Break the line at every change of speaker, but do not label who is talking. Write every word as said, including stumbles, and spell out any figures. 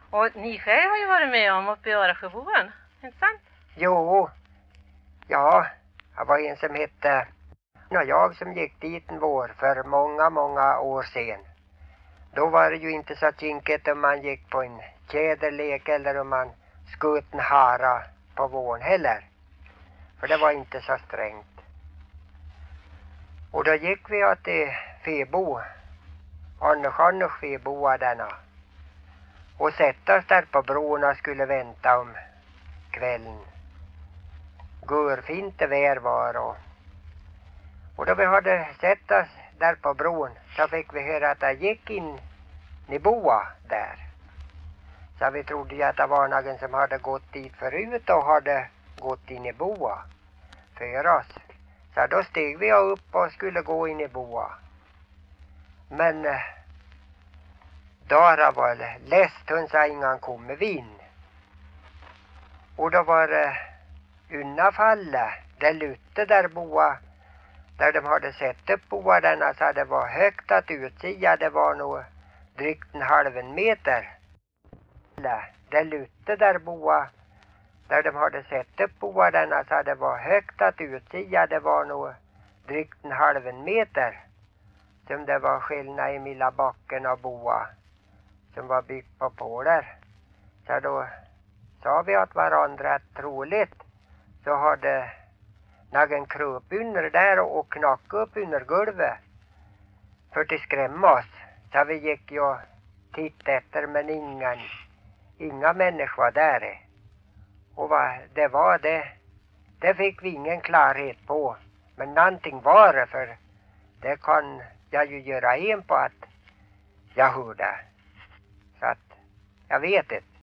Och ni själv har ju varit med om uppe i Arasjöboen, inte sant?
Jo, ja, det var en som hette och jag som gick dit en vår för många, många år sedan. Då var det ju inte så kinkigt om man gick på en tjäderlek eller om man sköt en hara på våren heller. För det var inte så strängt. Och då gick vi till Febo, Anders Anders Febo denna. Och sätta oss där på bron och skulle vänta om kvällen. Görfint väder var och Och då vi hade sett oss där på bron så fick vi höra att det gick in i boa där. Så vi trodde ju att det var någon som hade gått dit förut och hade gått in i boa för oss. Så då steg vi upp och skulle gå in i boa. Men eh, Dara var läst, hon sa innan kommer vi in. Och då var det eh, unnafallet, det lutte där boa. Där de hade sett upp boarna så det var högt att utsiga, det var nog drygt en halv en meter. Det lutte där boa. Där de hade sett upp boarna så det var högt att utsiga, det var nog drygt en halv en meter. Som det var skillnad i milla backen och boa som var byggt på pålar. Så då sa vi åt varandra att troligt så hade någon kröp under där och knackade upp under golvet för att skrämma oss. Så vi gick ju och tittade efter men ingen, inga människor var där. Och vad det var det, det fick vi ingen klarhet på. Men någonting var det, för det kan jag ju göra en på att jag hörde. Så att jag vet inte.